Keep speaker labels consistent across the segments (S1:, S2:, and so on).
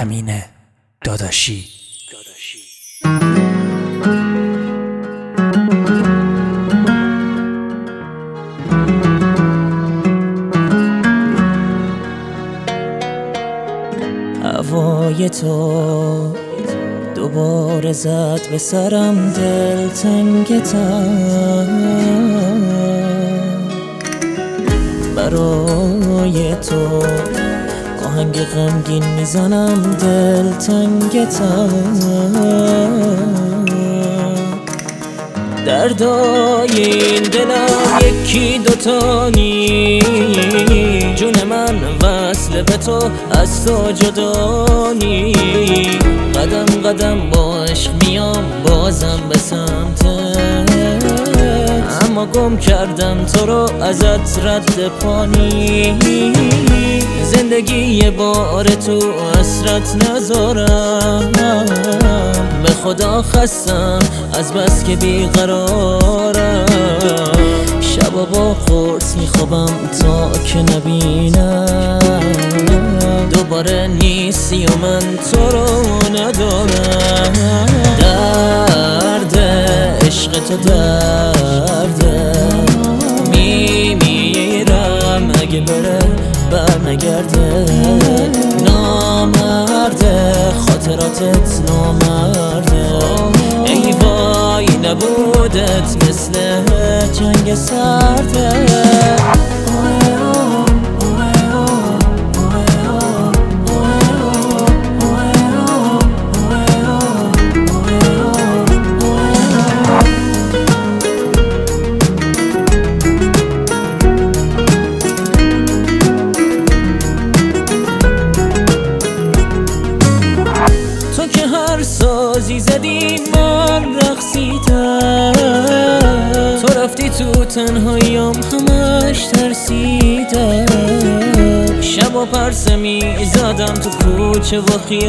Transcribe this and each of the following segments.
S1: امین داداشی. هوای تو دوباره زد به سرم، دلتنگتم. برای تو آهنگ غمگین میزنم، دلتنگتم. دردای این دلم یکی دوتا نی، جون من وصل به تو، از تو جدا نی. قدم قدم با عشق میام بازم به سمتت، اما گم کردم تو رو ازت رد پانی. زندگی یه بار تو حسرت نذارم، به خدا خستم از بس که بیقرارم. شبا با قرص میخوابم تا که نبینم دوباره نیستی و من تو رو ندارم. درد عشق تو درده، میمیرم اگه بره برنگرده. نامرده خاطراتت نامرده، ای وای نبودت مثل جنگ سرده. تو که هر سازی زدی من رقصیدم، تو رفتی تو تنهاییم همش ترسیدم. شبا پرسه میزدم تو کوچه و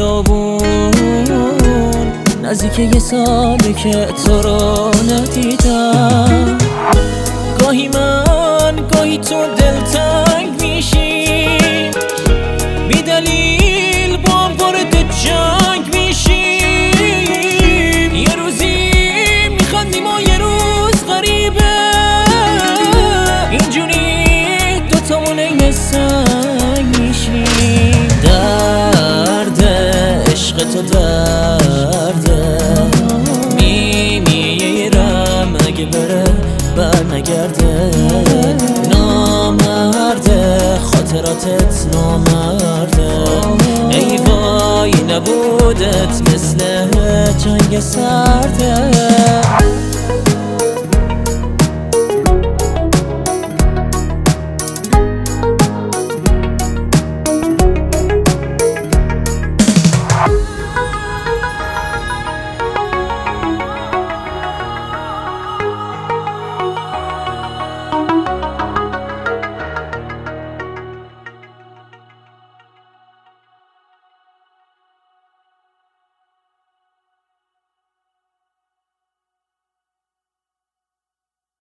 S1: خیابون، نزدیک یه ساله که تو رو ندیدم. گاهی من گاهی تو دلتنگ میشی، بی دلیل با هم وارد جنگ میشیم. یه روزی میخندیم و یه روز غریبه، اینجوری دوتامون این سنگ میشیم. درد عشق تو درده، میمیرم اگه بره برنگرده. نامرده خاطراتت نامرده، ای وای نبودت مثل جنگ سرده.